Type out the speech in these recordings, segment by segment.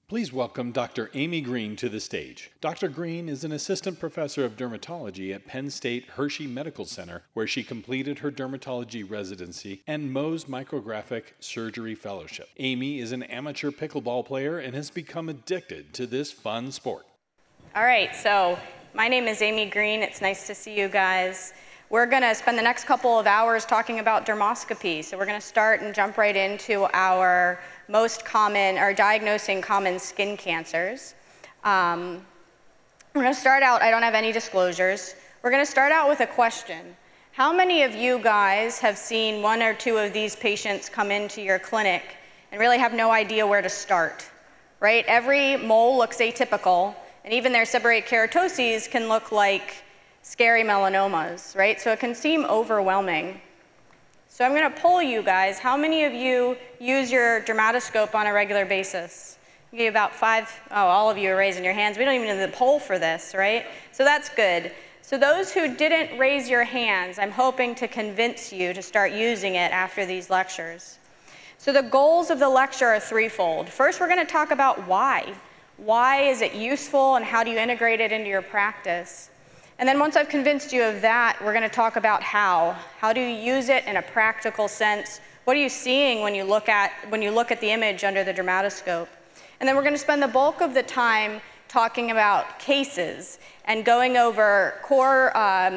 Please welcome Dr. Amy Green to the stage. Dr. Green is an assistant professor of dermatology at Penn State Hershey Medical Center, where she completed her dermatology residency and Mohs Micrographic Surgery Fellowship. Amy is an amateur pickleball player and has become addicted to this fun sport. All right, so my name is Amy Green. It's nice to see you guys. We're going to spend the next couple of hours talking about dermoscopy. So we're going to start and jump right into our most common, or diagnosing common skin cancers. We're going to start out, I don't have any disclosures. We're going to start out with a question. How many of you guys have seen one or two of these patients come into your clinic and really have no idea where to start, right? Every mole looks atypical, and even their seborrheic keratoses can look like scary melanomas, right? So it can seem overwhelming. So I'm going to poll you guys. How many of you use your dermatoscope on a regular basis? I'll give you about 5. Oh, all of you are raising your hands. We don't even need the poll for this, right? So that's good. So those who didn't raise your hands, I'm hoping to convince you to start using it after these lectures. So the goals of the lecture are threefold. First, we're going to talk about why. Why is it useful and how do you integrate it into your practice? And then once I've convinced you of that, we're going to talk about how. How do you use it in a practical sense? What are you seeing when you look at the image under the dermatoscope? And then we're going to spend the bulk of the time talking about cases and going over core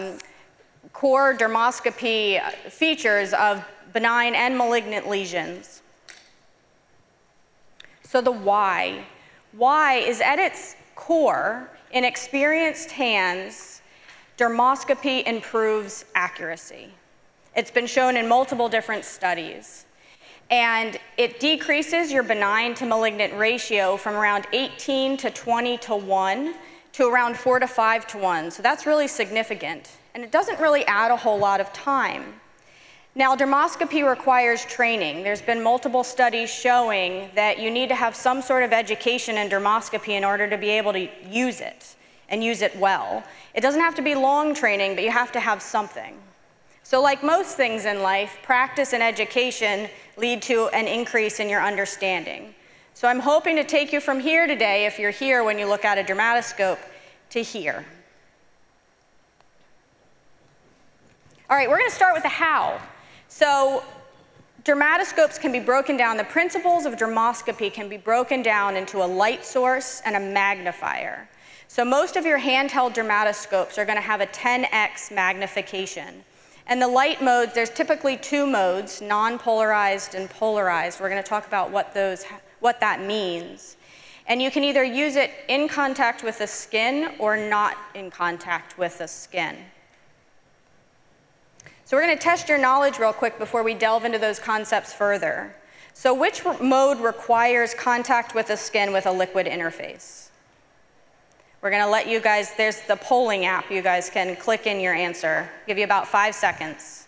dermoscopy features of benign and malignant lesions. So the why. Why is at its core, in experienced hands, dermoscopy improves accuracy. It's been shown in multiple different studies. And it decreases your benign to malignant ratio from around 18 to 20 to 1 to around 4 to 5 to 1. So that's really significant. And it doesn't really add a whole lot of time. Now, dermoscopy requires training. There's been multiple studies showing that you need to have some sort of education in dermoscopy in order to be able to use it and use it well. It doesn't have to be long training, but you have to have something. So like most things in life, practice and education lead to an increase in your understanding. So I'm hoping to take you from here today, if you're here when you look at a dermatoscope, to here. All right, we're going to start with the how. So dermatoscopes can be broken down. The principles of dermoscopy can be broken down into a light source and a magnifier. So most of your handheld dermatoscopes are going to have a 10x magnification. And the light modes, there's typically 2 modes, non-polarized and polarized. We're going to talk about what that means. And you can either use it in contact with the skin or not in contact with the skin. So we're going to test your knowledge real quick before we delve into those concepts further. So which mode requires contact with the skin with a liquid interface? We're going to let you guys, there's the polling app, you guys can click in your answer. Give you about 5 seconds.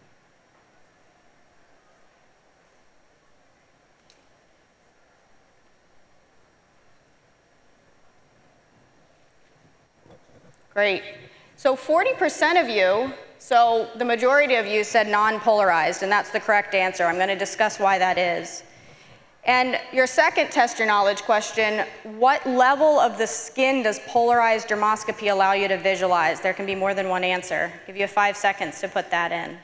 Great. So 40% of you, so the majority of you said non-polarized, and that's the correct answer. I'm going to discuss why that is. And your second test your knowledge question, what level of the skin does polarized dermoscopy allow you to visualize? There can be more than one answer. Give you 5 seconds to put that in.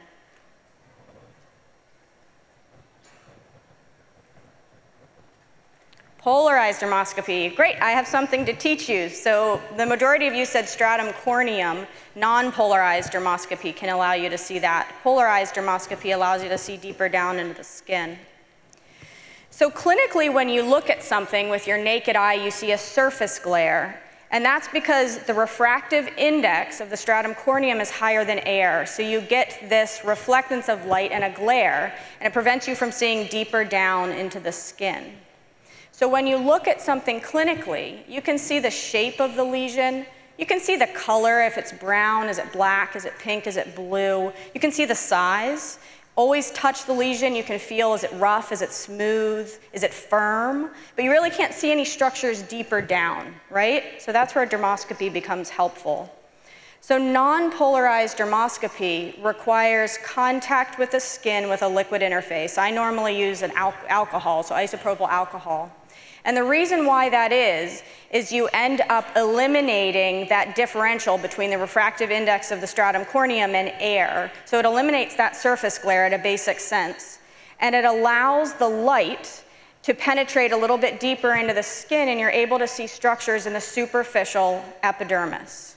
Polarized dermoscopy. Great, I have something to teach you. So the majority of you said stratum corneum. Non-polarized dermoscopy can allow you to see that. Polarized dermoscopy allows you to see deeper down into the skin. So clinically, when you look at something with your naked eye, you see a surface glare. And that's because the refractive index of the stratum corneum is higher than air. So you get this reflectance of light and a glare, and it prevents you from seeing deeper down into the skin. So when you look at something clinically, you can see the shape of the lesion. You can see the color, if it's brown, is it black, is it pink, is it blue. You can see the size. Always touch the lesion. You can feel, is it rough, is it smooth, is it firm? But you really can't see any structures deeper down, right? So that's where dermoscopy becomes helpful. So non-polarized dermoscopy requires contact with the skin with a liquid interface. I normally use an alcohol, so isopropyl alcohol. And the reason why that is you end up eliminating that differential between the refractive index of the stratum corneum and air. So it eliminates that surface glare at a basic sense. And it allows the light to penetrate a little bit deeper into the skin, and you're able to see structures in the superficial epidermis.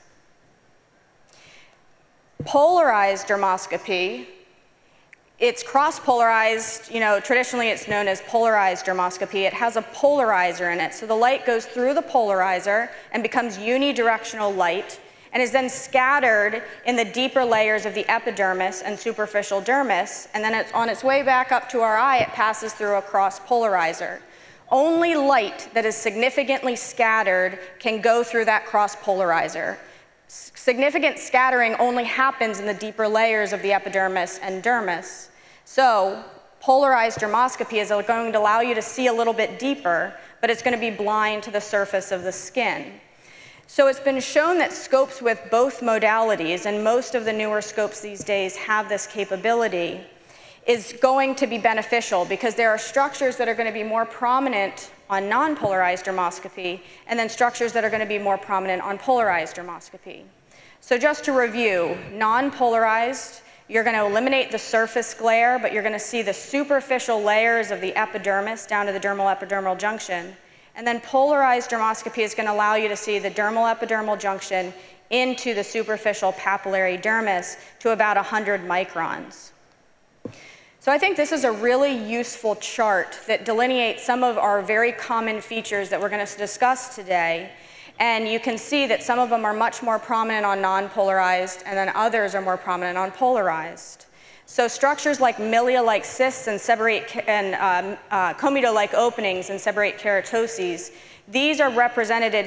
Polarized dermoscopy, it's cross-polarized, traditionally it's known as polarized dermoscopy. It has a polarizer in it, so the light goes through the polarizer and becomes unidirectional light, and is then scattered in the deeper layers of the epidermis and superficial dermis, and then on its way back up to our eye, it passes through a cross-polarizer. Only light that is significantly scattered can go through that cross-polarizer. Significant scattering only happens in the deeper layers of the epidermis and dermis. So polarized dermoscopy is going to allow you to see a little bit deeper, but it's going to be blind to the surface of the skin. So it's been shown that scopes with both modalities, and most of the newer scopes these days have this capability, is going to be beneficial because there are structures that are going to be more prominent on non-polarized dermoscopy, and then structures that are going to be more prominent on polarized dermoscopy. So just to review, non-polarized, you're going to eliminate the surface glare, but you're going to see the superficial layers of the epidermis down to the dermal epidermal junction. And then polarized dermoscopy is going to allow you to see the dermal epidermal junction into the superficial papillary dermis to about 100 microns. So I think this is a really useful chart that delineates some of our very common features that we're going to discuss today. And you can see that some of them are much more prominent on non-polarized, and then others are more prominent on polarized. So structures like milia-like cysts and comedo-like openings and seborrheic keratoses, these are representative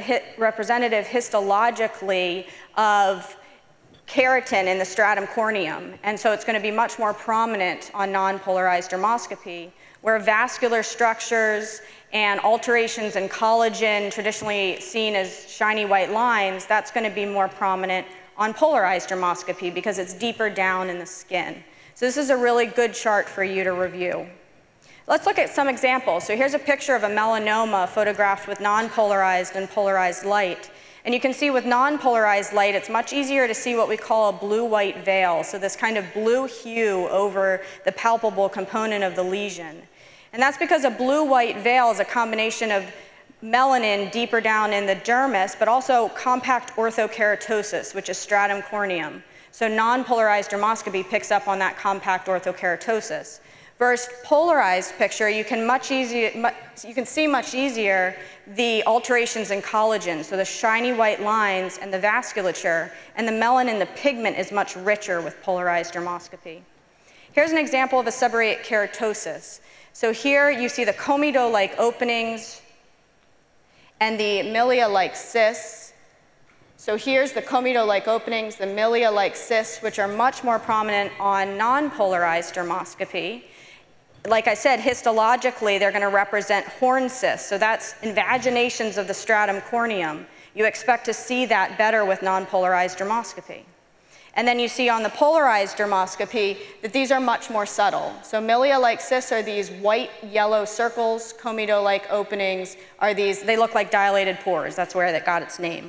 histologically of keratin in the stratum corneum, and so it's going to be much more prominent on non-polarized dermoscopy, where vascular structures and alterations in collagen, traditionally seen as shiny white lines, that's going to be more prominent on polarized dermoscopy because it's deeper down in the skin. So this is a really good chart for you to review. Let's look at some examples. So here's a picture of a melanoma photographed with non-polarized and polarized light. And you can see with non-polarized light, it's much easier to see what we call a blue-white veil, so this kind of blue hue over the palpable component of the lesion. And that's because a blue-white veil is a combination of melanin deeper down in the dermis, but also compact orthokeratosis, which is stratum corneum. So non-polarized dermoscopy picks up on that compact orthokeratosis. Versus polarized picture, you can see much easier the alterations in collagen, so the shiny white lines and the vasculature, and the melanin, the pigment, is much richer with polarized dermoscopy. Here's an example of a seborrheic keratosis. So here you see the comedo-like openings and the milia-like cysts. So here's the comedo-like openings, the milia-like cysts, which are much more prominent on non-polarized dermoscopy. Like I said, histologically, they're going to represent horn cysts, so that's invaginations of the stratum corneum. You expect to see that better with non-polarized dermoscopy. And then you see on the polarized dermoscopy that these are much more subtle. So milia-like cysts are these white-yellow circles. Comedo-like openings are these, they look like dilated pores. That's where that got its name.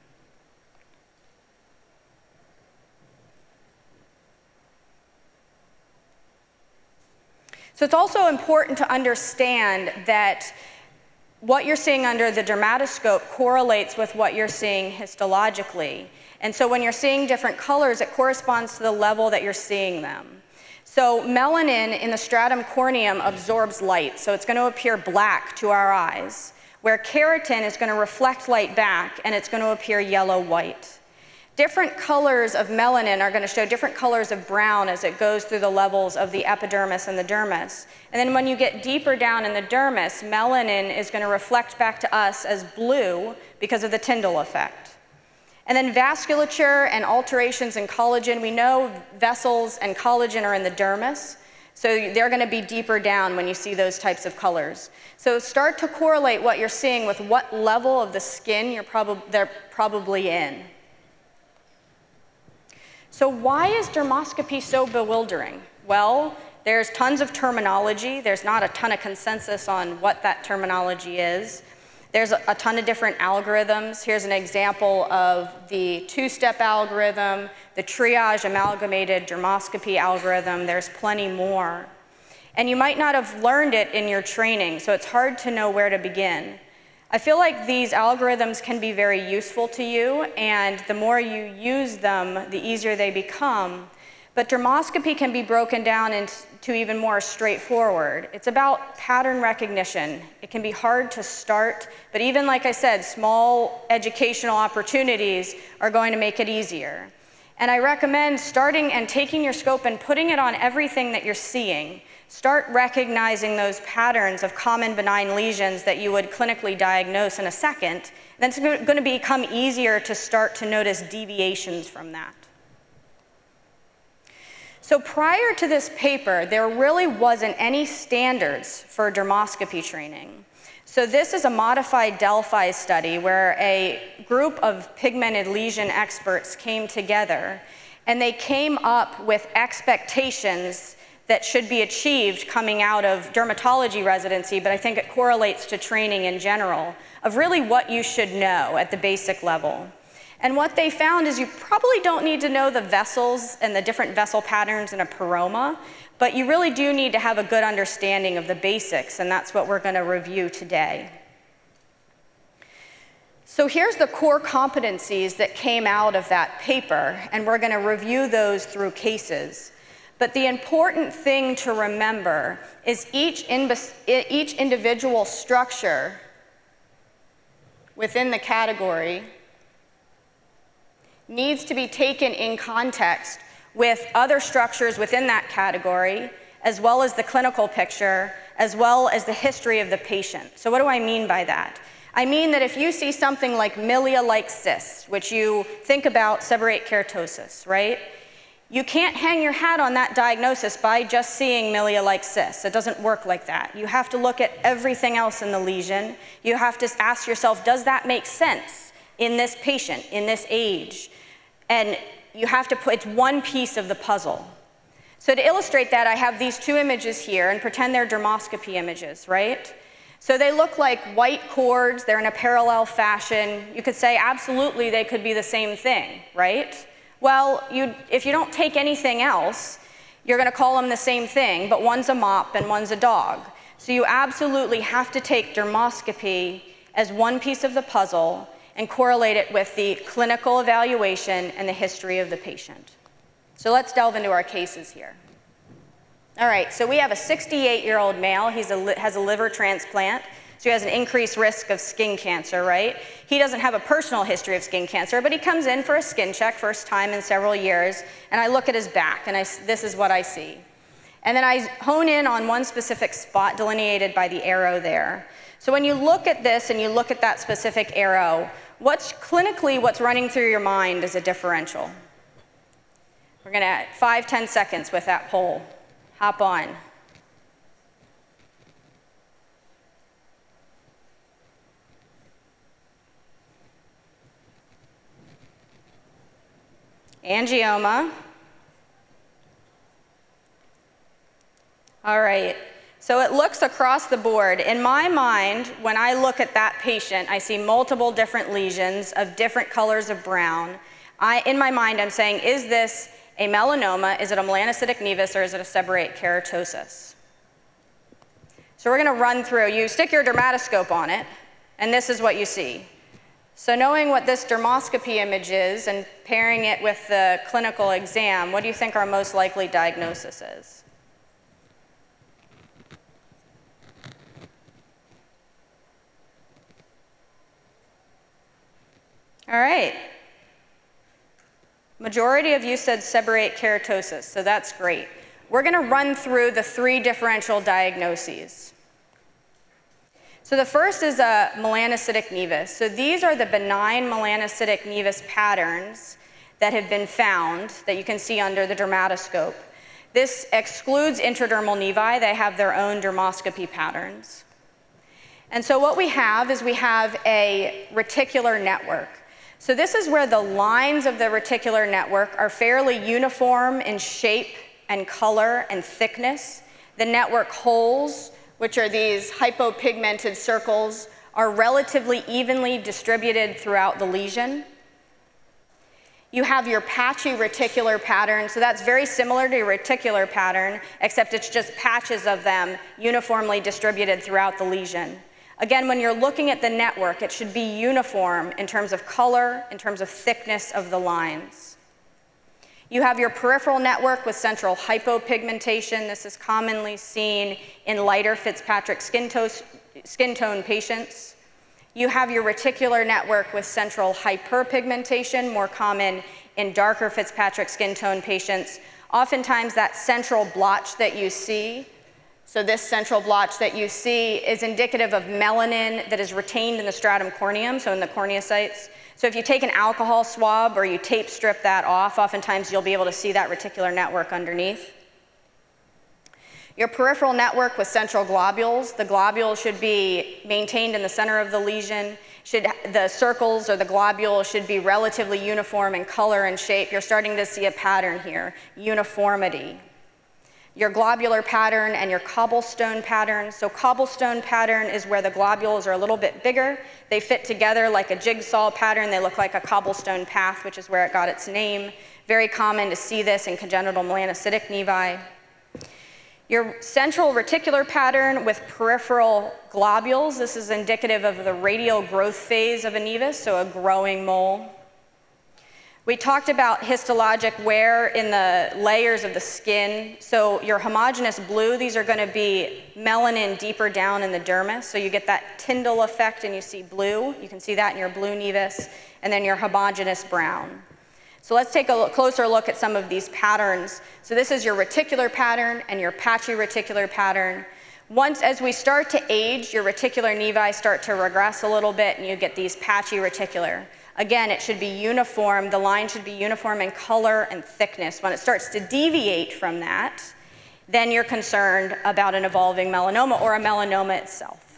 So it's also important to understand that what you're seeing under the dermatoscope correlates with what you're seeing histologically. And so when you're seeing different colors, it corresponds to the level that you're seeing them. So melanin in the stratum corneum absorbs light, so it's going to appear black to our eyes, where keratin is going to reflect light back, and it's going to appear yellow-white. Different colors of melanin are going to show different colors of brown as it goes through the levels of the epidermis and the dermis. And then when you get deeper down in the dermis, melanin is going to reflect back to us as blue because of the Tyndall effect. And then vasculature and alterations in collagen, we know vessels and collagen are in the dermis, so they're going to be deeper down when you see those types of colors. So start to correlate what you're seeing with what level of the skin they're probably in. So why is dermoscopy so bewildering? Well, There's tons of terminology. There's not a ton of consensus on what that terminology is. There's a ton of different algorithms. Here's an example of the two-step algorithm, the triage amalgamated dermoscopy algorithm. There's plenty more. And you might not have learned it in your training, so it's hard to know where to begin. I feel like these algorithms can be very useful to you, and the more you use them, the easier they become. But dermoscopy can be broken down into even more straightforward. It's about pattern recognition. It can be hard to start, but even like I said, small educational opportunities are going to make it easier. And I recommend starting and taking your scope and putting it on everything that you're seeing. Start recognizing those patterns of common benign lesions that you would clinically diagnose in a second. Then it's going to become easier to start to notice deviations from that. So prior to this paper, there really wasn't any standards for dermoscopy training. So this is a modified Delphi study where a group of pigmented lesion experts came together, and they came up with expectations that should be achieved coming out of dermatology residency, but I think it correlates to training in general, of really what you should know at the basic level. And what they found is you probably don't need to know the vessels and the different vessel patterns in a peroma, but you really do need to have a good understanding of the basics, and that's what we're going to review today. So here's the core competencies that came out of that paper, and we're going to review those through cases. But the important thing to remember is each individual structure within the category needs to be taken in context with other structures within that category, as well as the clinical picture, as well as the history of the patient. So what do I mean by that? I mean that if you see something like milia-like cysts, which you think about seborrheic keratosis, right? You can't hang your hat on that diagnosis by just seeing milia-like cysts. It doesn't work like that. You have to look at everything else in the lesion. You have to ask yourself, does that make sense in this patient, in this age? And you have to put, it's one piece of the puzzle. So to illustrate that, I have these two images here, and pretend they're dermoscopy images, right? So they look like white cords, they're in a parallel fashion. You could say absolutely they could be the same thing, right? Well, if you don't take anything else, you're going to call them the same thing, but one's a mop and one's a dog. So you absolutely have to take dermoscopy as one piece of the puzzle and correlate it with the clinical evaluation and the history of the patient. So let's delve into our cases here. All right, so we have a 68-year-old male. He has a liver transplant, so he has an increased risk of skin cancer, right? He doesn't have a personal history of skin cancer, but he comes in for a skin check, first time in several years, and I look at his back, and this is what I see. And then I hone in on one specific spot delineated by the arrow there. So when you look at this and you look at that specific arrow, what's running through your mind is a differential. We're going to 5-10 seconds with that poll. Hop on. Angioma. All right. So it looks across the board. In my mind, when I look at that patient, I see multiple different lesions of different colors of brown. In my mind, I'm saying, is this a melanoma, is it a melanocytic nevus, or is it a seborrheic keratosis? So we're going to run through. You stick your dermatoscope on it, and this is what you see. So knowing what this dermoscopy image is and pairing it with the clinical exam, what do you think our most likely diagnosis is? All right. Majority of you said seborrheic keratosis, so that's great. We're going to run through the 3 differential diagnoses. So the first is a melanocytic nevus. So these are the benign melanocytic nevus patterns that have been found that you can see under the dermatoscope. This excludes intradermal nevi. They have their own dermoscopy patterns. And so what we have is we have a reticular network. So this is where the lines of the reticular network are fairly uniform in shape and color and thickness. The network holes, which are these hypopigmented circles, are relatively evenly distributed throughout the lesion. You have your patchy reticular pattern, so that's very similar to your reticular pattern, except it's just patches of them uniformly distributed throughout the lesion. Again, when you're looking at the network, it should be uniform in terms of color, in terms of thickness of the lines. You have your peripheral network with central hypopigmentation. This is commonly seen in lighter Fitzpatrick skin tone patients. You have your reticular network with central hyperpigmentation, more common in darker Fitzpatrick skin tone patients. Oftentimes that central blotch that you see, so this central blotch that you see is indicative of melanin that is retained in the stratum corneum, so in the corneocytes. So if you take an alcohol swab or you tape strip that off, oftentimes you'll be able to see that reticular network underneath. Your peripheral network with central globules, the globules should be maintained in the center of the lesion. The circles or the globules should be relatively uniform in color and shape. You're starting to see a pattern here, uniformity. Your globular pattern and your cobblestone pattern. So cobblestone pattern is where the globules are a little bit bigger. They fit together like a jigsaw pattern. They look like a cobblestone path, which is where it got its name. Very common to see this in congenital melanocytic nevi. Your central reticular pattern with peripheral globules. This is indicative of the radial growth phase of a nevus, so a growing mole. We talked about histologic wear in the layers of the skin. So your homogeneous blue, these are going to be melanin deeper down in the dermis. So you get that Tyndall effect and you see blue. You can see that in your blue nevus. And then your homogeneous brown. So let's take a closer look at some of these patterns. So this is your reticular pattern and your patchy reticular pattern. As we start to age, your reticular nevi start to regress a little bit and you get these patchy reticular. Again, it should be uniform. The line should be uniform in color and thickness. When it starts to deviate from that, then you're concerned about an evolving melanoma or a melanoma itself.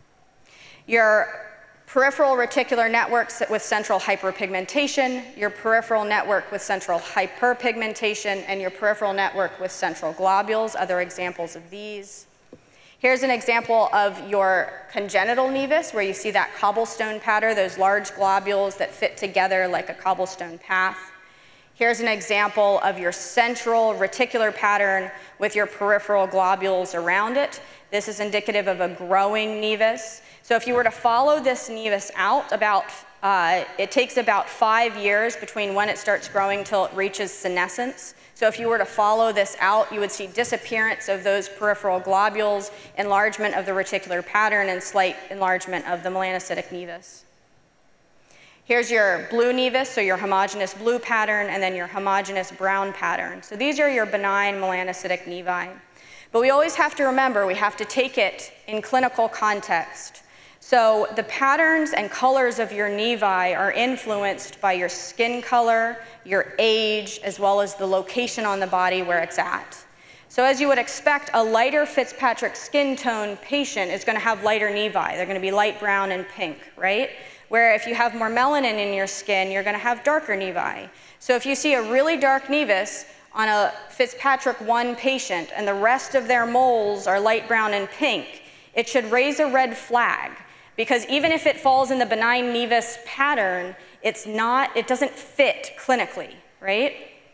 Your peripheral reticular networks with central hyperpigmentation, your peripheral network with central hyperpigmentation, and your peripheral network with central globules, other examples of these. Here's an example of your congenital nevus, where you see that cobblestone pattern, those large globules that fit together like a cobblestone path. Here's an example of your central reticular pattern with your peripheral globules around it. This is indicative of a growing nevus. So if you were to follow this nevus out, it takes about 5 years between when it starts growing till it reaches senescence. So if you were to follow this out, you would see disappearance of those peripheral globules, enlargement of the reticular pattern, and slight enlargement of the melanocytic nevus. Here's your blue nevus, so your homogeneous blue pattern, and then your homogeneous brown pattern. So these are your benign melanocytic nevi. But we always have to remember, we have to take it in clinical context. So the patterns and colors of your nevi are influenced by your skin color, your age, as well as the location on the body where it's at. So as you would expect, a lighter Fitzpatrick skin tone patient is going to have lighter nevi. They're going to be light brown and pink, right? Where if you have more melanin in your skin, you're going to have darker nevi. So if you see a really dark nevus on a Fitzpatrick 1 patient and the rest of their moles are light brown and pink, it should raise a red flag. Because even if it falls in the benign nevus pattern, it doesn't fit clinically, right?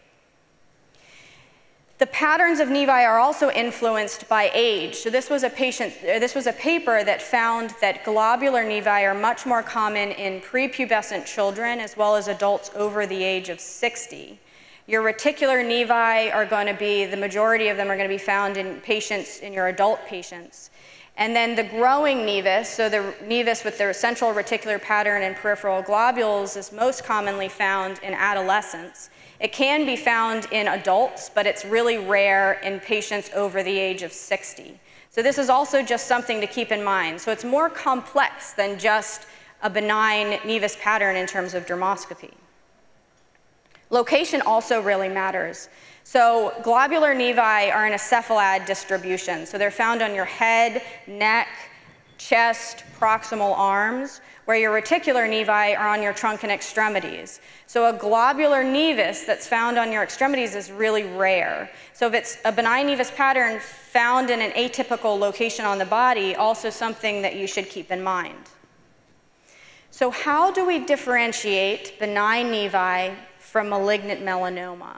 The patterns of nevi are also influenced by age. So this was a paper that found that globular nevi are much more common in prepubescent children as well as adults over the age of 60. Your reticular nevi are going to be, the majority of them are going to be found in your adult patients. And then the growing nevus, so the nevus with the central reticular pattern and peripheral globules, is most commonly found in adolescents. It can be found in adults, but it's really rare in patients over the age of 60. So this is also just something to keep in mind. So it's more complex than just a benign nevus pattern in terms of dermoscopy. Location also really matters. So globular nevi are in a cephalad distribution. So they're found on your head, neck, chest, proximal arms, where your reticular nevi are on your trunk and extremities. So a globular nevus that's found on your extremities is really rare. So if it's a benign nevus pattern found in an atypical location on the body, also something that you should keep in mind. So how do we differentiate benign nevi from malignant melanoma?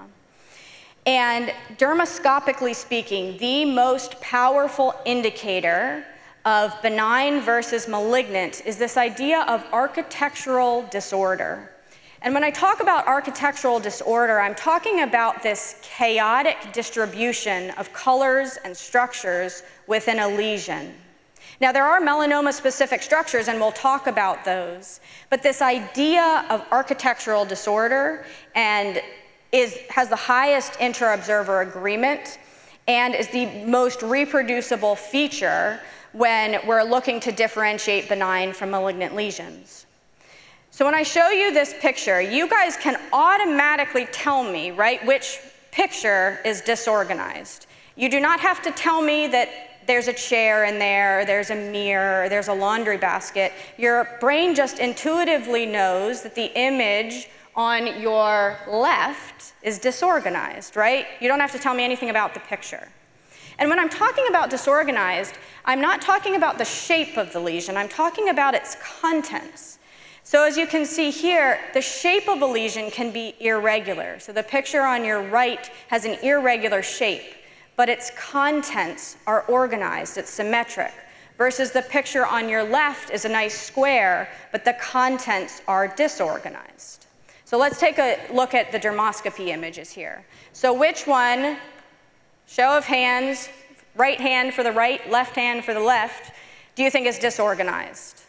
And dermoscopically speaking, the most powerful indicator of benign versus malignant is this idea of architectural disorder. And when I talk about architectural disorder, I'm talking about this chaotic distribution of colors and structures within a lesion. Now, there are melanoma-specific structures, and we'll talk about those, but this idea of architectural disorder has the highest inter-observer agreement and is the most reproducible feature when we're looking to differentiate benign from malignant lesions. So when I show you this picture, you guys can automatically tell me, right, which picture is disorganized. You do not have to tell me that there's a chair in there, there's a mirror, there's a laundry basket. Your brain just intuitively knows that the image on your left is disorganized, right? You don't have to tell me anything about the picture. And when I'm talking about disorganized, I'm not talking about the shape of the lesion, I'm talking about its contents. So as you can see here, the shape of a lesion can be irregular. So the picture on your right has an irregular shape, but its contents are organized, it's symmetric, versus the picture on your left is a nice square, but the contents are disorganized. So let's take a look at the dermoscopy images here. So which one, show of hands, right hand for the right, left hand for the left, do you think is disorganized?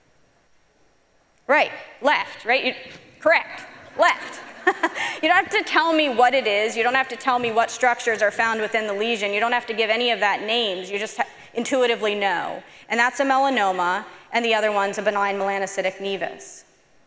Right, left, right? Correct, left. You don't have to tell me what it is. You don't have to tell me what structures are found within the lesion. You don't have to give any of that names. You just intuitively know. And that's a melanoma, and the other one's a benign melanocytic nevus.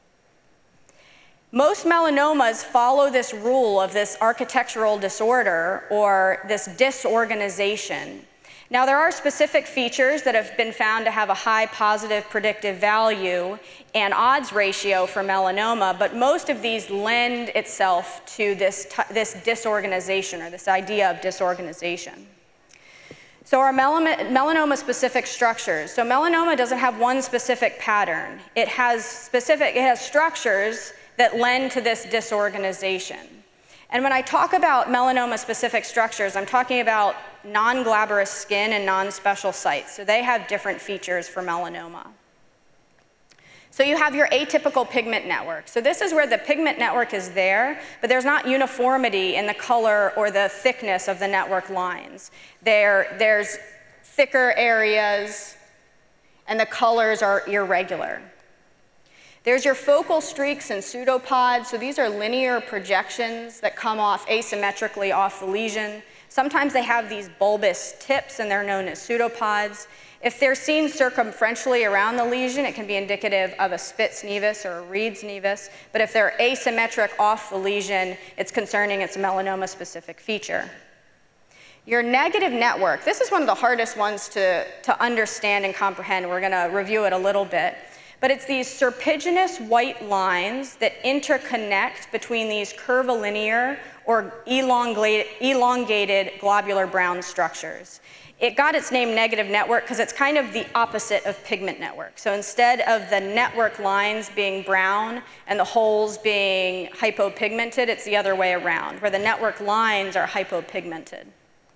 Most melanomas follow this rule of this architectural disorder or this disorganization. Now, there are specific features that have been found to have a high positive predictive value and odds ratio for melanoma, but most of these lend itself to this disorganization or this idea of disorganization. So our melanoma-specific structures. So melanoma doesn't have one specific pattern. It has structures that lend to this disorganization. And when I talk about melanoma-specific structures, I'm talking about non-glabrous skin and non-special sites. So they have different features for melanoma. So you have your atypical pigment network. So this is where the pigment network is there, but there's not uniformity in the color or the thickness of the network lines. There's thicker areas, and the colors are irregular. There's your focal streaks and pseudopods. So these are linear projections that come off asymmetrically off the lesion. Sometimes they have these bulbous tips, and they're known as pseudopods. If they're seen circumferentially around the lesion, it can be indicative of a Spitz nevus or a Reed's nevus. But if they're asymmetric off the lesion, it's concerning. It's a melanoma-specific feature. Your negative network, this is one of the hardest ones to understand and comprehend. We're going to review it a little bit. But it's these serpiginous white lines that interconnect between these curvilinear or elongated globular brown structures. It got its name negative network because it's kind of the opposite of pigment network. So instead of the network lines being brown and the holes being hypopigmented, it's the other way around, where the network lines are hypopigmented.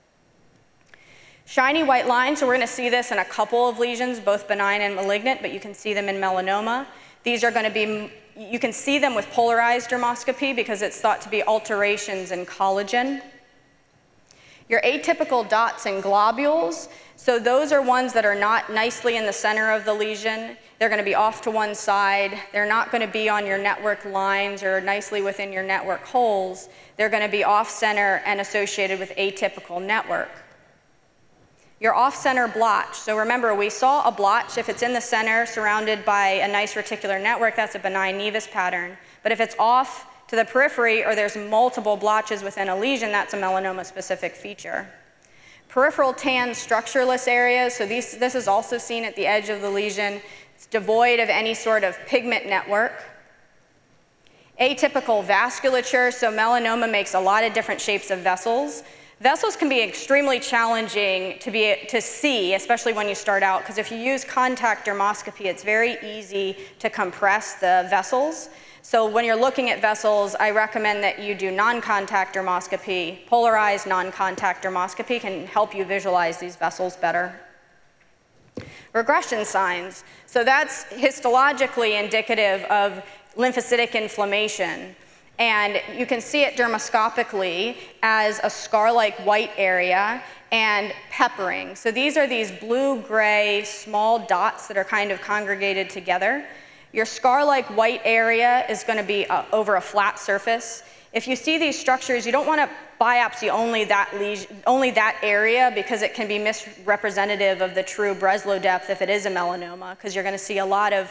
Shiny white lines, so we're going to see this in a couple of lesions, both benign and malignant, but you can see them in melanoma. These are going to be, you can see them with polarized dermoscopy because it's thought to be alterations in collagen. Your atypical dots and globules, so those are ones that are not nicely in the center of the lesion. They're going to be off to one side. They're not going to be on your network lines or nicely within your network holes. They're going to be off-center and associated with atypical network. Your off-center blotch. So remember, we saw a blotch. If it's in the center, surrounded by a nice reticular network, that's a benign nevus pattern. But if it's off to the periphery or there's multiple blotches within a lesion, that's a melanoma-specific feature. Peripheral tan structureless areas, so this is also seen at the edge of the lesion. It's devoid of any sort of pigment network. Atypical vasculature, so melanoma makes a lot of different shapes of vessels. Vessels can be extremely challenging to see, especially when you start out, because if you use contact dermoscopy, it's very easy to compress the vessels. So when you're looking at vessels, I recommend that you do non-contact dermoscopy. Polarized non-contact dermoscopy can help you visualize these vessels better. Regression signs. So that's histologically indicative of lymphocytic inflammation. And you can see it dermoscopically as a scar-like white area and peppering. So these are these blue-gray small dots that are kind of congregated together. Your scar-like white area is going to be over a flat surface. If you see these structures, you don't want to biopsy only that area because it can be misrepresentative of the true Breslow depth if it is a melanoma, because you're going to see a lot of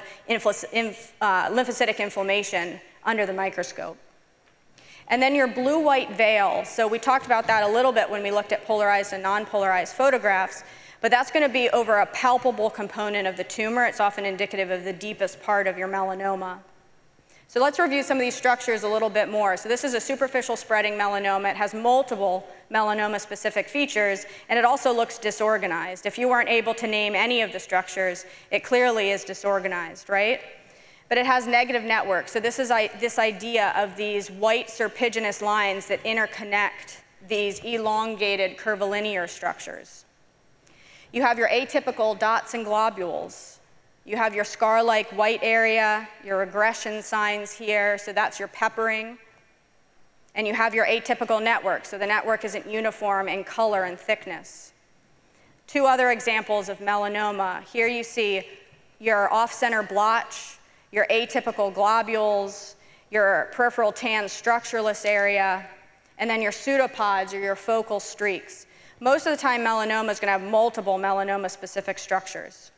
lymphocytic inflammation under the microscope. And then your blue-white veil. So we talked about that a little bit when we looked at polarized and non-polarized photographs. But that's going to be over a palpable component of the tumor. It's often indicative of the deepest part of your melanoma. So let's review some of these structures a little bit more. So this is a superficial spreading melanoma. It has multiple melanoma-specific features, and it also looks disorganized. If you weren't able to name any of the structures, it clearly is disorganized, right? But it has negative networks. So this is this idea of these white serpiginous lines that interconnect these elongated curvilinear structures. You have your atypical dots and globules. You have your scar-like white area, your regression signs here, so that's your peppering. And you have your atypical network, so the network isn't uniform in color and thickness. Two other examples of melanoma. Here you see your off-center blotch, your atypical globules, your peripheral tan structureless area, and then your pseudopods or your focal streaks. Most of the time, melanoma is going to have multiple melanoma-specific structures.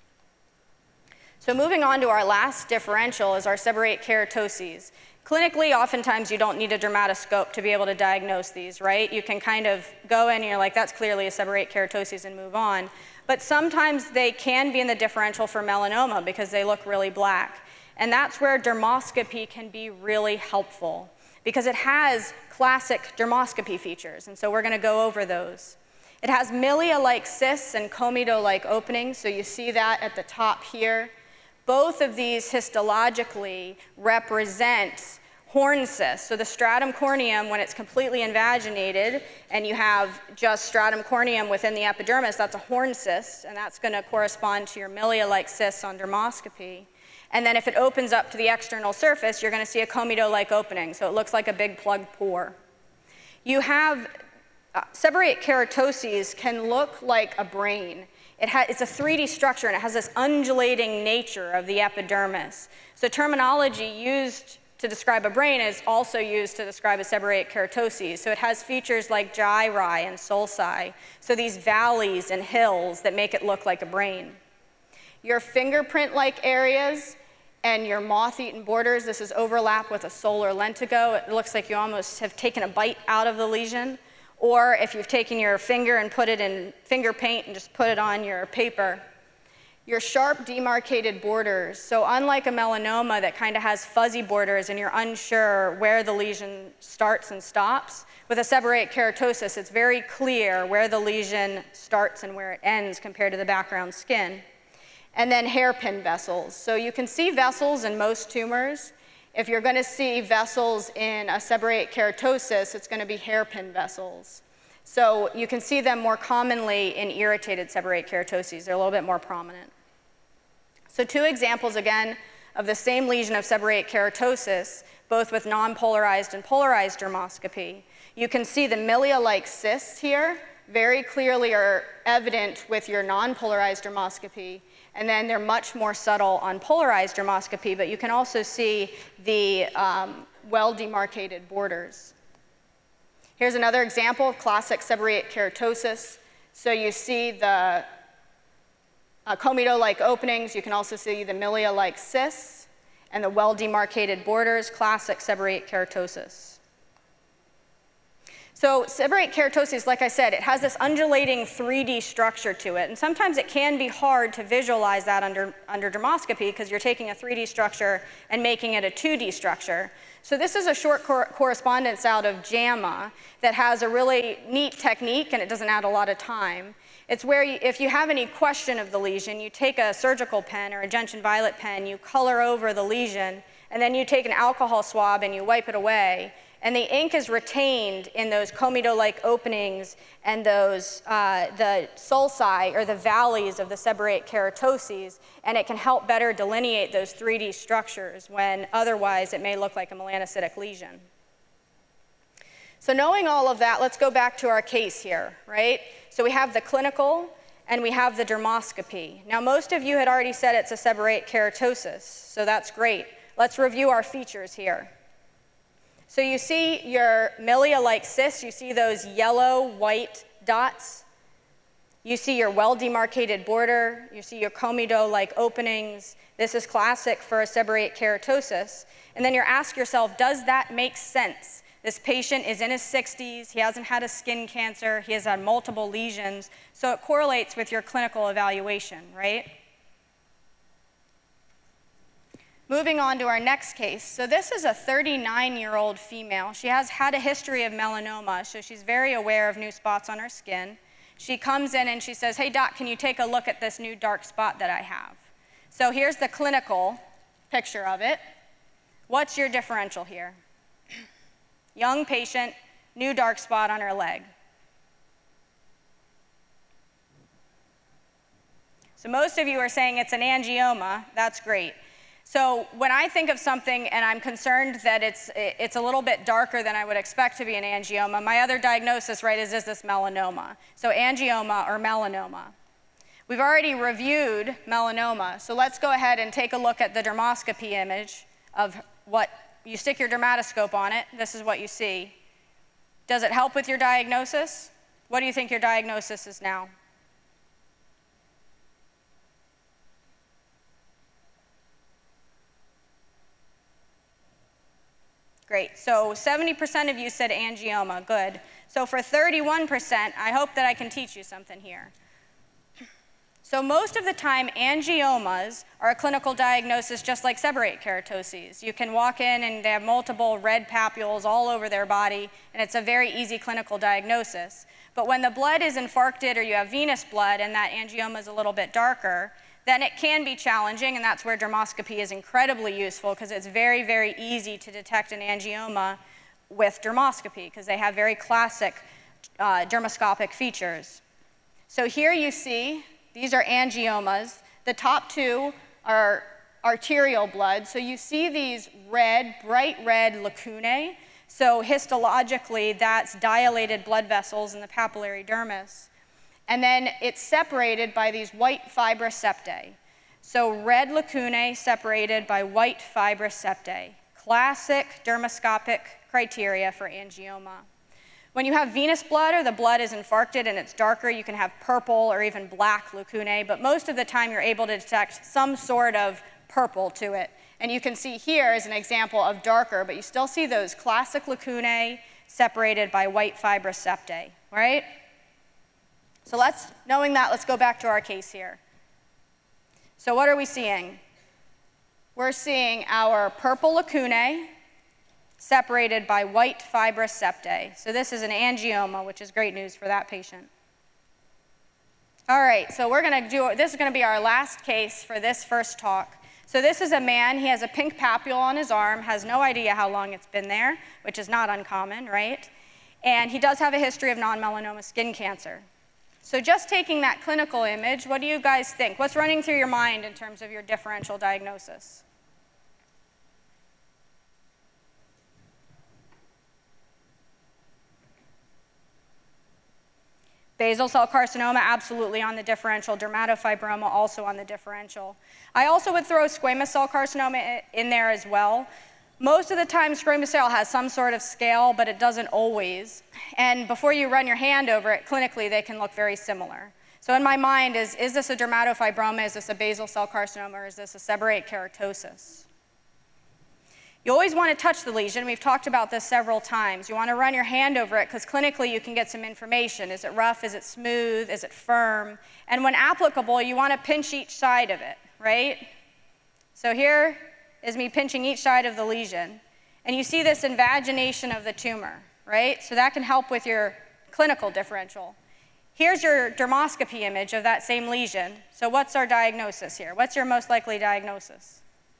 So moving on to our last differential is our seborrheic keratoses. Clinically, oftentimes you don't need a dermatoscope to be able to diagnose these, right? You can kind of go in and you're like, that's clearly a seborrheic keratoses and move on. But sometimes they can be in the differential for melanoma because they look really black. And that's where dermoscopy can be really helpful because it has classic dermoscopy features, and so we're going to go over those. It has milia-like cysts and comedo-like openings, so you see that at the top here. Both of these histologically represent horn cysts. So the stratum corneum, when it's completely invaginated, and you have just stratum corneum within the epidermis, that's a horn cyst, and that's going to correspond to your milia-like cysts on dermoscopy. And then if it opens up to the external surface, you're going to see a comedo-like opening, so it looks like a big plugged pore. You have seborrheic keratoses can look like a brain. It's a 3D structure, and it has this undulating nature of the epidermis. So terminology used to describe a brain is also used to describe a seborrheic keratoses. So it has features like gyri and sulci, so these valleys and hills that make it look like a brain. Your fingerprint-like areas and your moth-eaten borders, this is overlap with a solar lentigo. It looks like you almost have taken a bite out of the lesion. Or if you've taken your finger and put it in finger paint and just put it on your paper. Your sharp demarcated borders. So unlike a melanoma that kind of has fuzzy borders and you're unsure where the lesion starts and stops, with a seborrheic keratosis, it's very clear where the lesion starts and where it ends compared to the background skin. And then hairpin vessels. So you can see vessels in most tumors. If you're going to see vessels in a seborrheic keratosis, it's going to be hairpin vessels. So you can see them more commonly in irritated seborrheic keratoses. They're a little bit more prominent. So two examples, again, of the same lesion of seborrheic keratosis, both with non-polarized and polarized dermoscopy. You can see the milia-like cysts here very clearly are evident with your non-polarized dermoscopy. And then they're much more subtle on polarized dermoscopy, but you can also see the well-demarcated borders. Here's another example of classic seborrheic keratosis. So you see the comedo-like openings. You can also see the milia-like cysts and the well-demarcated borders, classic seborrheic keratosis. So seborrheic keratosis, like I said, it has this undulating 3D structure to it, and sometimes it can be hard to visualize that under dermoscopy because you're taking a 3D structure and making it a 2D structure. So this is a short correspondence out of JAMA that has a really neat technique, and it doesn't add a lot of time. It's where if you have any question of the lesion, you take a surgical pen or a gentian violet pen, you color over the lesion, and then you take an alcohol swab and you wipe it away. And the ink is retained in those comedo-like openings and those, the sulci, or the valleys of the seborrheic keratoses, and it can help better delineate those 3D structures when otherwise it may look like a melanocytic lesion. So knowing all of that, let's go back to our case here, right? So we have the clinical and we have the dermoscopy. Now most of you had already said it's a seborrheic keratosis, so that's great. Let's review our features here. So you see your milia-like cysts, you see those yellow, white dots. You see your well-demarcated border, you see your comedo-like openings. This is classic for a seborrheic keratosis. And then you ask yourself, does that make sense? This patient is in his 60s, he hasn't had a skin cancer, he has had multiple lesions, so it correlates with your clinical evaluation, right? Moving on to our next case. So this is a 39-year-old female. She has had a history of melanoma, so she's very aware of new spots on her skin. She comes in and she says, hey doc, can you take a look at this new dark spot that I have? So here's the clinical picture of it. What's your differential here? Young patient, new dark spot on her leg. So most of you are saying it's an angioma. That's great. So when I think of something and I'm concerned that it's a little bit darker than I would expect to be an angioma, my other diagnosis, right, is this melanoma? So angioma or melanoma. We've already reviewed melanoma, so let's go ahead and take a look at the dermoscopy image of what, you stick your dermatoscope on it, this is what you see. Does it help with your diagnosis? What do you think your diagnosis is now? Great, so 70% of you said angioma, good. So for 31%, I hope that I can teach you something here. So most of the time, angiomas are a clinical diagnosis just like seborrheic keratoses. You can walk in and they have multiple red papules all over their body, and it's a very easy clinical diagnosis. But when the blood is infarcted or you have venous blood and that angioma is a little bit darker, then it can be challenging, and that's where dermoscopy is incredibly useful because it's very, very easy to detect an angioma with dermoscopy because they have very classic dermoscopic features. So here you see, these are angiomas. The top two are arterial blood. So you see these red, bright red lacunae. So histologically, that's dilated blood vessels in the papillary dermis. And then it's separated by these white fibrous septae. So red lacunae separated by white fibrous septae. Classic dermoscopic criteria for angioma. When you have venous blood or the blood is infarcted and it's darker, you can have purple or even black lacunae, but most of the time you're able to detect some sort of purple to it. And you can see here is an example of darker, but you still see those classic lacunae separated by white fibrous septae, right? So knowing that, let's go back to our case here. So what are we seeing? We're seeing our purple lacunae separated by white fibrous septae. So this is an angioma, which is great news for that patient. All right, so this is gonna be our last case for this first talk. So this is a man, he has a pink papule on his arm, has no idea how long it's been there, which is not uncommon, right? And he does have a history of non-melanoma skin cancer. So just taking that clinical image, what do you guys think? What's running through your mind in terms of your differential diagnosis? Basal cell carcinoma, absolutely on the differential. Dermatofibroma, also on the differential. I also would throw squamous cell carcinoma in there as well. Most of the time, squamous cell has some sort of scale, but it doesn't always. And before you run your hand over it, clinically, they can look very similar. So in my mind, is this a dermatofibroma? Is this a basal cell carcinoma? Or is this a seborrheic keratosis? You always want to touch the lesion. We've talked about this several times. You want to run your hand over it because clinically you can get some information. Is it rough? Is it smooth? Is it firm? And when applicable, you want to pinch each side of it, right? So here is me pinching each side of the lesion. And you see this invagination of the tumor, right? So that can help with your clinical differential. Here's your dermoscopy image of that same lesion. So what's our diagnosis here? What's your most likely diagnosis?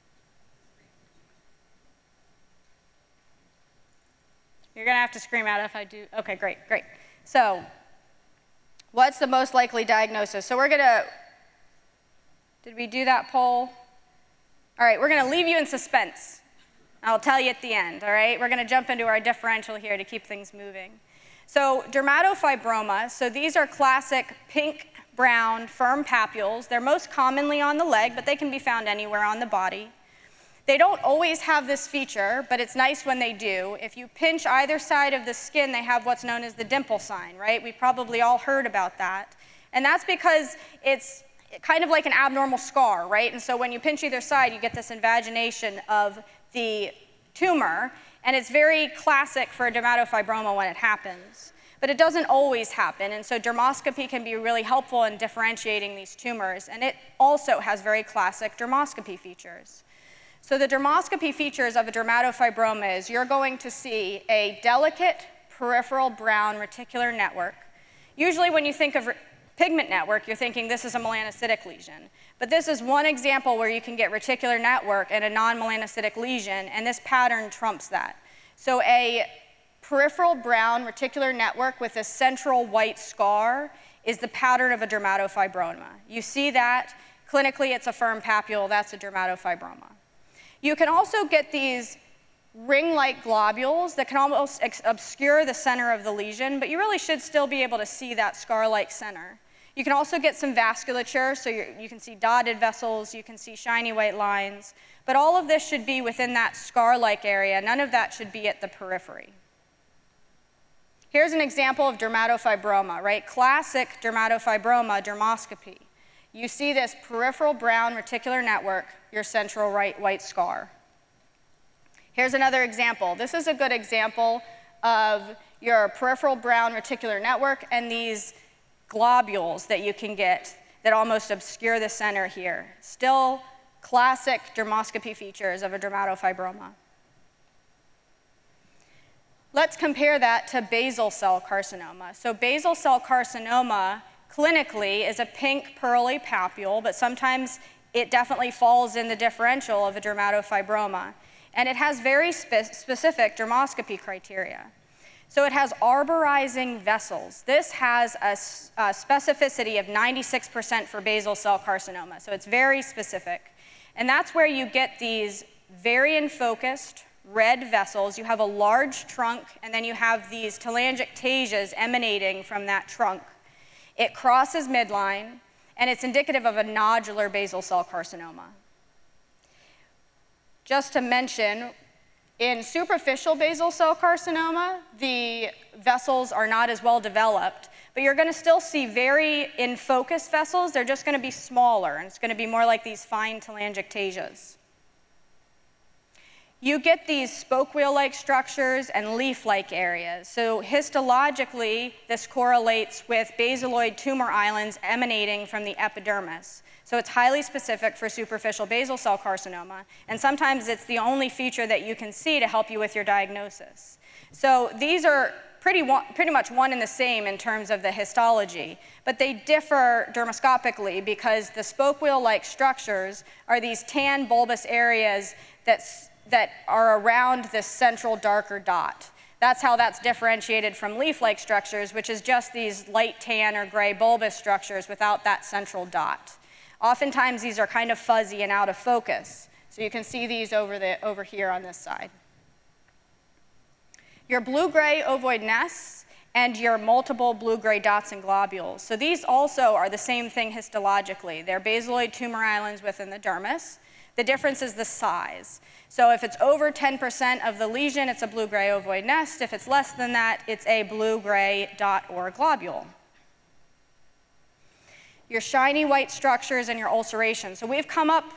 You're going to have to scream out if I do. Okay, great. So what's the most likely diagnosis? So we're going to, did we do that poll? All right, we're going to leave you in suspense. I'll tell you at the end, all right? We're going to jump into our differential here to keep things moving. So dermatofibroma, so these are classic pink, brown, firm papules. They're most commonly on the leg, but they can be found anywhere on the body. They don't always have this feature, but it's nice when they do. If you pinch either side of the skin, they have what's known as the dimple sign, right? We've probably all heard about that. And that's because it's kind of like an abnormal scar, right? And so when you pinch either side, you get this invagination of the tumor, and it's very classic for a dermatofibroma when it happens. But it doesn't always happen, and so dermoscopy can be really helpful in differentiating these tumors, and it also has very classic dermoscopy features. So the dermoscopy features of a dermatofibroma is you're going to see a delicate peripheral brown reticular network. Usually when you think of pigment network, you're thinking this is a melanocytic lesion. But this is one example where you can get reticular network in a non-melanocytic lesion, and this pattern trumps that. So a peripheral brown reticular network with a central white scar is the pattern of a dermatofibroma. You see that. Clinically, it's a firm papule. That's a dermatofibroma. You can also get these ring-like globules that can almost obscure the center of the lesion, but you really should still be able to see that scar-like center. You can also get some vasculature, so you can see dotted vessels, you can see shiny white lines, but all of this should be within that scar-like area. None of that should be at the periphery. Here's an example of dermatofibroma, right? Classic dermatofibroma dermoscopy. You see this peripheral brown reticular network, your central white scar. Here's another example. This is a good example of your peripheral brown reticular network and these globules that you can get that almost obscure the center here. Still classic dermoscopy features of a dermatofibroma. Let's compare that to basal cell carcinoma. So basal cell carcinoma clinically is a pink pearly papule, but sometimes it definitely falls in the differential of a dermatofibroma. And it has very specific dermoscopy criteria. So it has arborizing vessels. This has a specificity of 96% for basal cell carcinoma, so it's very specific. And that's where you get these very in-focused red vessels. You have a large trunk, and then you have these telangiectasias emanating from that trunk. It crosses midline, and it's indicative of a nodular basal cell carcinoma. Just to mention, in superficial basal cell carcinoma, the vessels are not as well developed, but you're going to still see very in-focus vessels. They're just going to be smaller, and it's going to be more like these fine telangiectasias. You get these spoke wheel-like structures and leaf-like areas. So histologically, this correlates with basaloid tumor islands emanating from the epidermis. So it's highly specific for superficial basal cell carcinoma, and sometimes it's the only feature that you can see to help you with your diagnosis. So these are pretty much one and the same in terms of the histology, but they differ dermoscopically because the spoke wheel-like structures are these tan bulbous areas that are around this central darker dot. That's how that's differentiated from leaf-like structures, which is just these light tan or gray bulbous structures without that central dot. Oftentimes these are kind of fuzzy and out of focus. So you can see these over here on this side. Your blue-gray ovoid nests and your multiple blue-gray dots and globules. So these also are the same thing histologically. They're basaloid tumor islands within the dermis. The difference is the size. So if it's over 10% of the lesion, it's a blue-gray ovoid nest. If it's less than that, it's a blue-gray dot or globule. Your shiny white structures and your ulceration. So we've come up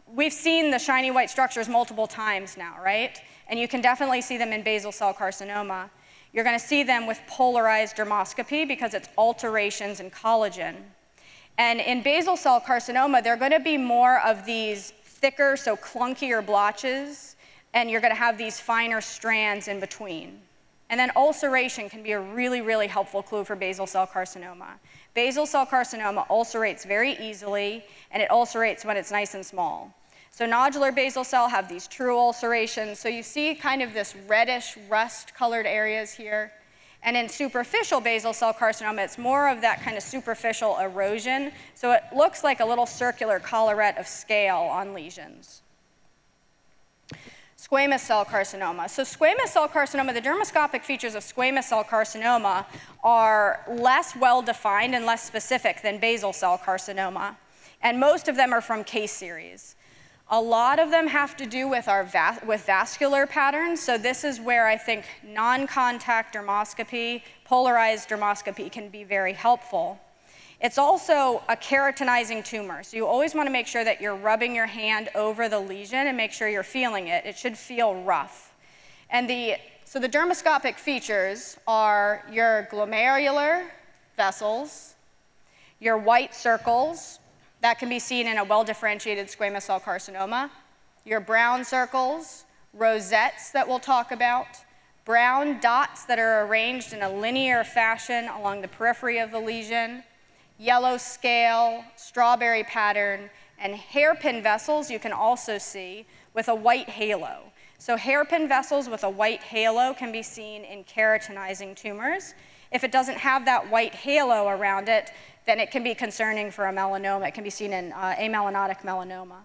we've seen the shiny white structures multiple times now, right? And you can definitely see them in basal cell carcinoma. You're going to see them with polarized dermoscopy because it's alterations in collagen. And in basal cell carcinoma, they're going to be more of these thicker, so clunkier blotches, and you're going to have these finer strands in between. And then ulceration can be a really, really helpful clue for basal cell carcinoma. Basal cell carcinoma ulcerates very easily, and it ulcerates when it's nice and small. So nodular basal cell have these true ulcerations. So you see kind of this reddish, rust-colored areas here. And in superficial basal cell carcinoma, it's more of that kind of superficial erosion. So it looks like a little circular collarette of scale on lesions. Squamous cell carcinoma. So squamous cell carcinoma, the dermoscopic features of squamous cell carcinoma are less well-defined and less specific than basal cell carcinoma. And most of them are from case series. A lot of them have to do with with vascular patterns. So this is where I think non-contact dermoscopy, polarized dermoscopy can be very helpful. It's also a keratinizing tumor. So you always want to make sure that you're rubbing your hand over the lesion and make sure you're feeling it. It should feel rough. And so the dermoscopic features are your glomerular vessels, your white circles, that can be seen in a well-differentiated squamous cell carcinoma, your brown circles, rosettes that we'll talk about, brown dots that are arranged in a linear fashion along the periphery of the lesion, yellow scale, strawberry pattern, and hairpin vessels you can also see with a white halo. So hairpin vessels with a white halo can be seen in keratinizing tumors. If it doesn't have that white halo around it, then it can be concerning for a melanoma. It can be seen in amelanotic melanoma.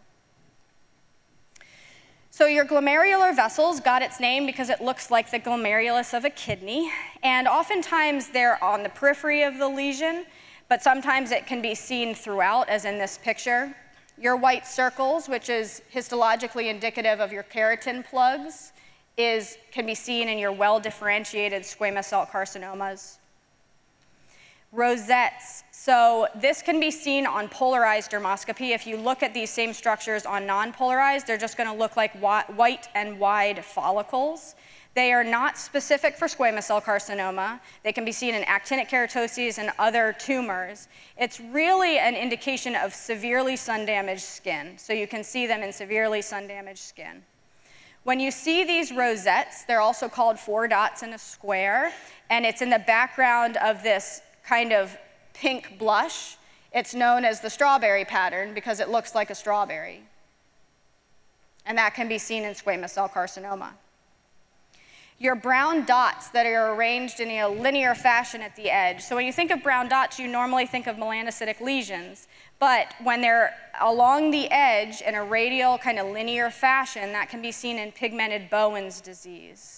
So your glomerular vessels got its name because it looks like the glomerulus of a kidney, and oftentimes they're on the periphery of the lesion, but sometimes it can be seen throughout, as in this picture. Your white circles, which is histologically indicative of your keratin plugs, can be seen in your well-differentiated squamous cell carcinomas. Rosettes. So this can be seen on polarized dermoscopy. If you look at these same structures on non-polarized, they're just going to look like white and wide follicles. They are not specific for squamous cell carcinoma. They can be seen in actinic keratoses and other tumors. It's really an indication of severely sun-damaged skin. So you can see them in severely sun-damaged skin. When you see these rosettes, they're also called 4 dots in a square, and it's in the background of this kind of pink blush. It's known as the strawberry pattern because it looks like a strawberry. And that can be seen in squamous cell carcinoma. Your brown dots that are arranged in a linear fashion at the edge. So when you think of brown dots, you normally think of melanocytic lesions. But when they're along the edge in a radial kind of linear fashion, that can be seen in pigmented Bowen's disease.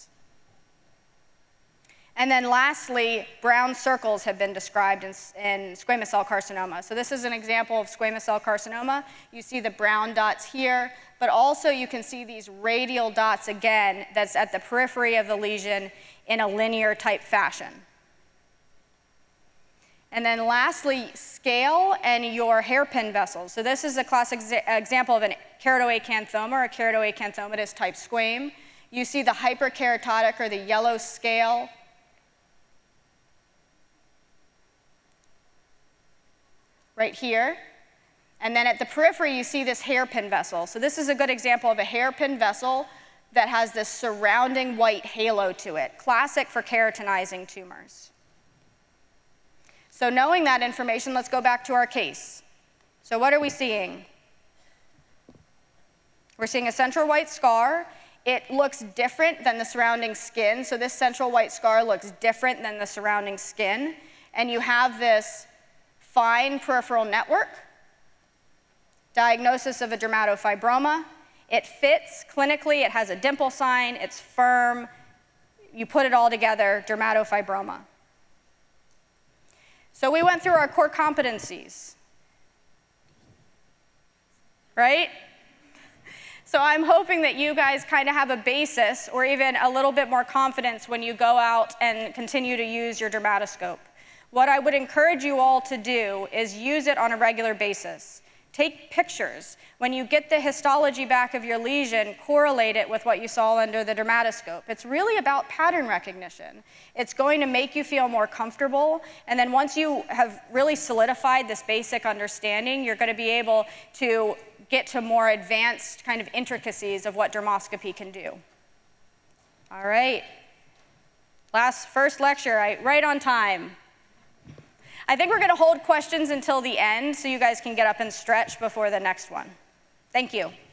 And then lastly, brown circles have been described in squamous cell carcinoma. So this is an example of squamous cell carcinoma. You see the brown dots here, but also you can see these radial dots again that's at the periphery of the lesion in a linear type fashion. And then lastly, scale and your hairpin vessels. So this is a classic example of a keratoacanthoma or a keratoacanthomatous type squame. You see the hyperkeratotic or the yellow scale right here. And then at the periphery, you see this hairpin vessel. So this is a good example of a hairpin vessel that has this surrounding white halo to it, classic for keratinizing tumors. So knowing that information, let's go back to our case. So what are we seeing? We're seeing a central white scar. It looks different than the surrounding skin. So this central white scar looks different than the surrounding skin. And you have this fine peripheral network, diagnosis of a dermatofibroma. It fits clinically, it has a dimple sign, it's firm. You put it all together, dermatofibroma. So we went through our core competencies, right? So I'm hoping that you guys kind of have a basis or even a little bit more confidence when you go out and continue to use your dermatoscope. What I would encourage you all to do is use it on a regular basis. Take pictures. When you get the histology back of your lesion, correlate it with what you saw under the dermatoscope. It's really about pattern recognition. It's going to make you feel more comfortable, and then once you have really solidified this basic understanding, you're going to be able to get to more advanced kind of intricacies of what dermoscopy can do. All right. First lecture, right on time. I think we're going to hold questions until the end so you guys can get up and stretch before the next one. Thank you.